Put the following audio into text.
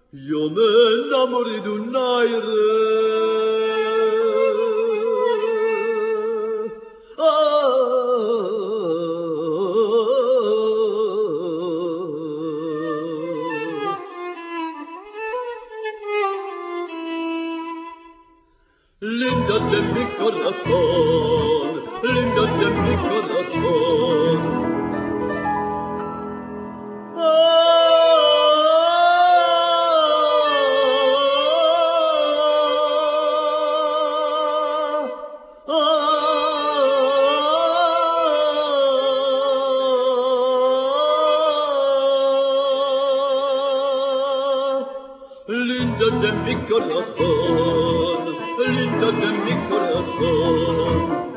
Io me innamori d'un aire. Linda de mi corazón, linda de mi corazón. Linda de mi corazón, linda de mi corazón.